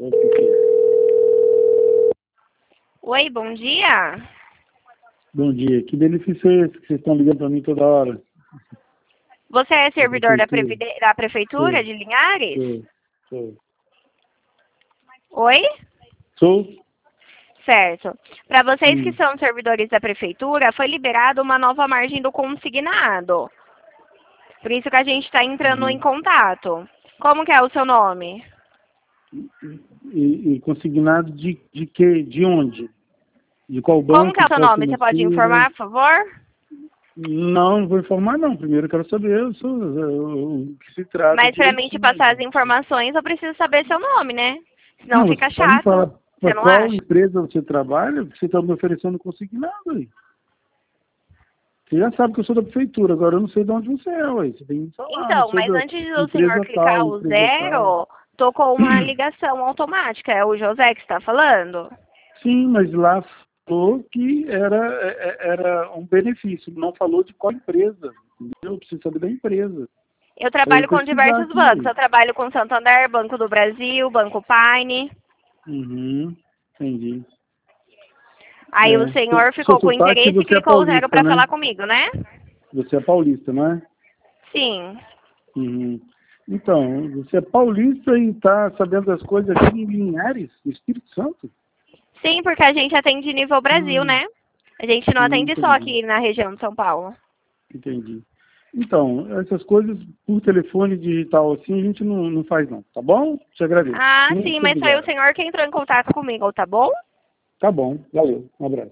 o que que é. Oi, bom dia. Bom dia. Que benefício é esse que vocês estão ligando para mim toda hora? Você é servidor da Prefeitura. Prefeitura Sou, de Linhares? sou. Oi? Sou? Certo. Para vocês que são servidores da Prefeitura, foi liberada uma nova margem do consignado. Por isso que a gente está entrando em contato. Como que é o seu nome? E consignado de quê? De onde? De qual banco? Como que é o seu Qual nome? Você pode informar, por favor? Não vou informar não. Primeiro eu quero saber o que se trata. Mas para mim te passar as informações, eu preciso saber seu nome, né? Senão Não, fica você pode me falar chato. Você para não qual acha? empresa você trabalha? Porque você está me oferecendo consignado aí. Você já sabe que eu sou da prefeitura, agora eu não sei de onde você é, ué. Você tem que me falar. Então, mas antes do senhor clicar o zero, tocou uma ligação automática. É o José que está falando? Sim, mas lá falou que era um benefício, não falou de qual empresa. Entendeu? Eu preciso saber da empresa. Eu trabalho com diversos aqui. bancos. Eu trabalho com Santander, Banco do Brasil, Banco Paine. Entendi. Aí o senhor Seu ficou com sotaque, interesse e você é clicou o zero paulista, para né? falar comigo, né? Você é paulista, não é? Sim. Então, você é paulista e está sabendo das coisas aqui em Linhares, no Espírito Santo? Sim, porque a gente atende nível Brasil, né? A gente não atende só aqui na região de São Paulo. Entendi. Então, essas coisas por telefone digital assim, a gente não faz não, tá bom? Te agradeço. Ah, Muito sim, mas foi o obrigado. senhor que entrou em contato comigo, tá bom? Tá bom, valeu. Um abraço.